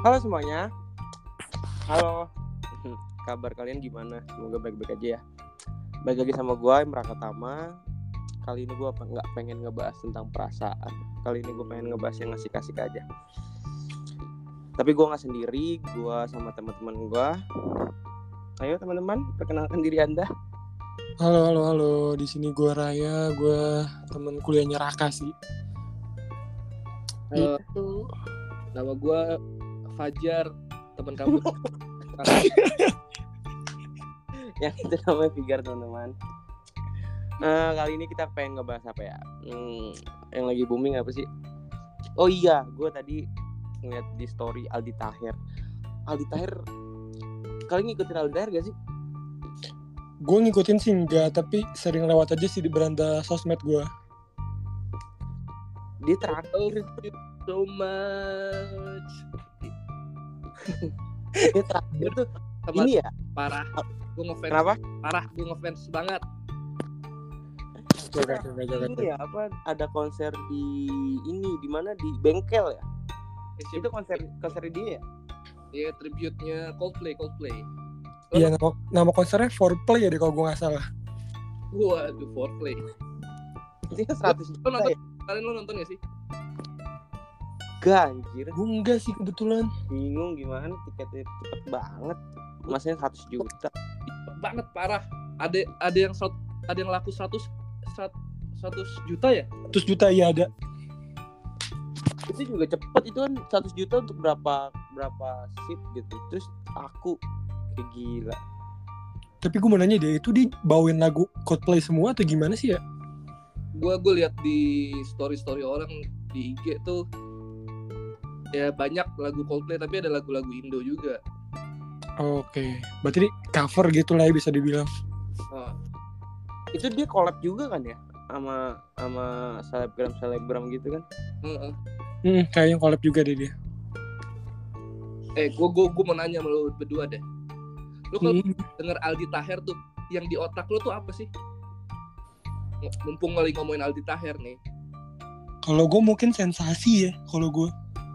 Halo semuanya. Halo. Kabar kalian gimana? Semoga baik-baik aja ya. Balik lagi sama gue Imran Tama. Kali ini gue nggak pengen ngebahas tentang perasaan. Kali ini gue pengen ngebahas yang asik-asik aja. Tapi gue nggak sendiri. Gue sama teman-teman gue. Ayo teman-teman, perkenalkan diri Anda. Halo. Di sini gue Raya, gue temen kuliahnya Raka sih. Halo, nama gue Fajar, teman kamu. Yang itu namanya Figar teman-teman. Kali ini kita pengen ngebahas apa ya? Yang lagi booming apa sih? Oh iya, gue tadi ngeliat di story Aldi Taher. Kalian ngikutin Aldi Taher gak sih? Gue ngikutin sih enggak, tapi sering lewat aja sih di beranda sosmed gue. Dia terakhir So much. Dia terakhir tuh Sama ini ya? parah. Gue ngefans. Kenapa? Parah, gue ngefans banget. Coba. Ini ya apa? Ada konser di mana di bengkel ya? Itu konser dia ya? Iya, tribute-nya Coldplay. Iya, nama konsernya Foreplay ya deh kalau gue nggak salah. Waduh, foreplay. Itu 100 juta ya? Kalian lo nonton gak sih? Gak anjir. Gue enggak sih kebetulan. Bingung gimana tiketnya cepet banget. Masanya 100 juta. Cepet banget, parah. Ada yang laku 100 juta ya? 100 juta ya ada. Itu juga cepet, itu kan 100 juta untuk berapa seat gitu. Terus aku kayak gila. Tapi gue mau nanya deh, itu dibawain lagu Coldplay semua atau gimana sih ya? Gue lihat di story orang di IG tuh ya banyak lagu Coldplay, tapi ada lagu-lagu Indo juga. Oke, berarti di cover gitu lah ya bisa dibilang. Itu dia collab juga kan ya sama selebgram gitu kan? Kayaknya collab juga deh dia. Gue mau nanya sama lu berdua deh. Lu kalau denger Aldi Taher tuh, yang di otak lu tuh apa sih? Mumpung lagi ngomongin Aldi Taher nih. Kalau gue mungkin sensasi ya, kalau gue.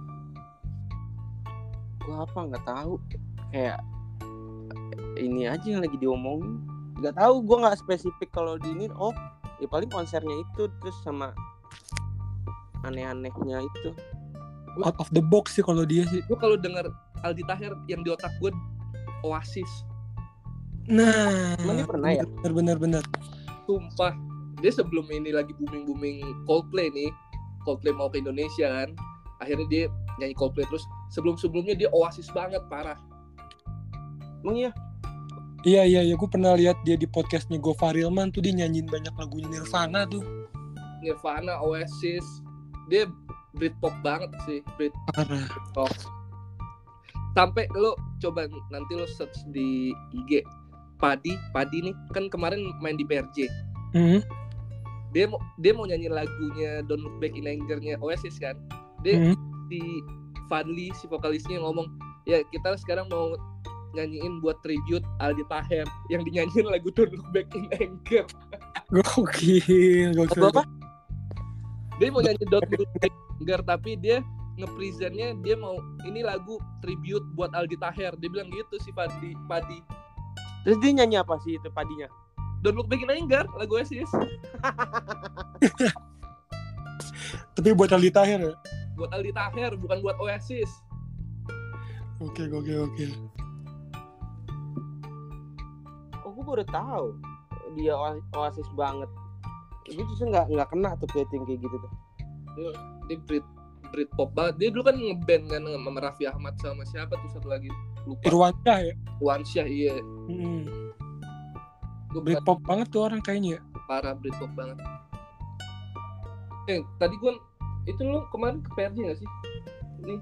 Gue apa nggak tahu, kayak ini aja yang lagi diomongin. Nggak tahu, gue nggak spesifik kalau di ini. Oh, ya paling konsernya itu terus sama aneh-anehnya itu. Out of the box sih kalau dia sih. Gue kalau denger Aldi Taher, yang di otak gue Oasis. Nah, Emang dia pernah ya? Bener. Sumpah, dia sebelum ini lagi booming Coldplay nih. Coldplay mau ke Indonesia kan. Akhirnya dia nyanyi Coldplay terus. Sebelumnya dia Oasis banget, parah. Emang iya? Iya, gue pernah lihat dia di podcastnya Gofar Hilman tuh, dia nyanyiin banyak lagunya Nirvana tuh. Nirvana, Oasis, dia Britpop banget sih, Parah. Britpop. Sampai lo coba nanti lo search di IG Padi nih kan kemarin main di PRJ. Dia mau nyanyi lagunya Don't Look Back in Anger-nya Oasis kan. Dia si Fadli, si vokalisnya ngomong, ya kita sekarang mau nyanyiin buat tribute Aldi Taher yang dinyanyiin lagu Don't Look Back in Anger. Gokil. Apa? Dia mau nyanyi Don't Look Back in Anger, tapi dia nge-presentnya dia mau ini lagu tribute buat Aldi Taher. Dia bilang gitu si Padi. Terus dia nyanyi apa sih itu Padinya? Don't Look Back in Anger, lagu Oasis. Tapi buat Aldi Taher ya? Buat Aldi Taher, bukan buat Oasis. Oke. Oh, gue baru tahu dia Oasis banget. Gue justru nggak kena tuh kayak gitu tuh. Dia Britpop banget. Dia dulu kan ngeband kan sama Raffi Ahmad sama siapa tuh satu lagi lupa. Irwansyah iya. Britpop banget tuh orang kayaknya. Parah, Britpop banget. Tadi gue itu lo kemarin ke PRJ nggak sih? Nih.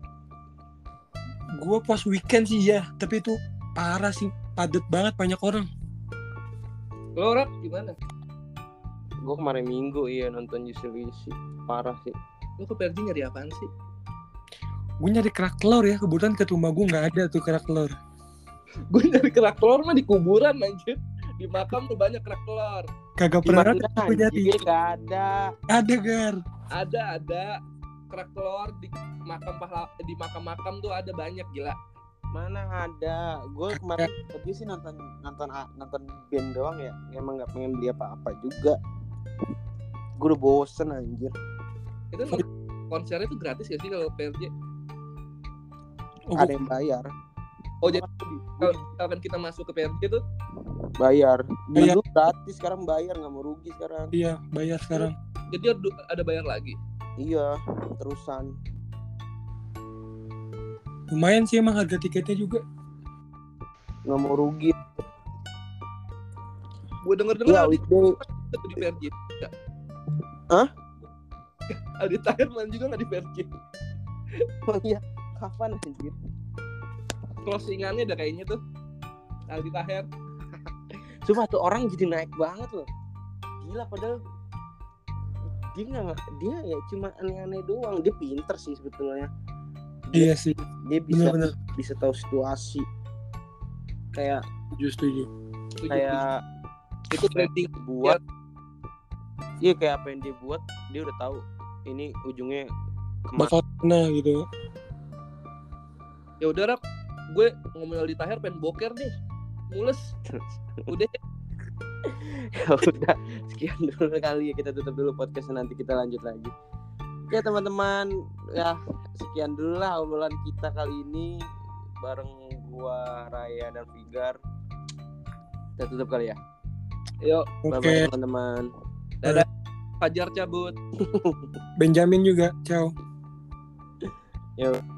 Gue pas weekend sih ya, tapi itu parah sih, padet banget, banyak orang. Lo orang gimana? Gue kemarin Minggu nonton Yusi, parah sih. Lo ke PRJ nyari apaan sih? Gue nyari kerak telur ya, kebetulan ke rumah gue nggak ada tuh kerak telur. Gue nyari kerak telur mah di kuburan anjir. Di makam tuh banyak kerak telur. Kagak pernah gue nyari. Gak ada. Ada Gar. Ada. kerak telur di makam tuh ada banyak gila. Mana ada. Gue kemarin tadi sih nonton band doang ya. Emang nggak pengen beli apa-apa juga. Gue udah bosen anjir. Itu konsernya tuh gratis gak sih kalau PRJ? Ada yang bayar. Oh jadi kalau misalkan kita masuk ke PRJ tuh bayar. Dulu gratis, sekarang bayar, nggak mau rugi sekarang. Iya, bayar sekarang. jadi ada bayar lagi. Iya, terusan. Lumayan sih emang harga tiketnya juga. Nggak mau rugi. Gue denger Iya, weekday. di PRJ. Hah? Aldi Taher main juga nggak di PRJ? Oh iya, kapan anjir? Closingannya udah kayaknya tuh Aldi Taher. Cuma tuh orang jadi naik banget loh. Gila, padahal dia ya cuma aneh-aneh doang. Dia pinter sih sebetulnya. Iya sih. Dia bisa tahu situasi. Kayak Setuju. kayak Itu trending buat. Iya, kayak apa yang dia buat, dia udah tahu ini ujungnya kemana. Bakal kena gitu. Ya udah Rap, gue ngomongin Aldi Taher pengen boker nih. Mules. Udah. Ya udah, sekian dulu kali ya, kita tutup dulu podcastnya, nanti kita lanjut lagi. Oke teman-teman, ya sekian dulu lah obrolan kita kali ini bareng gua, Raya dan Figar. Kita tutup kali ya. Yuk, Bye-bye teman-teman. dadah. Fajar cabut. Benjamin juga. Ciao. Yuk.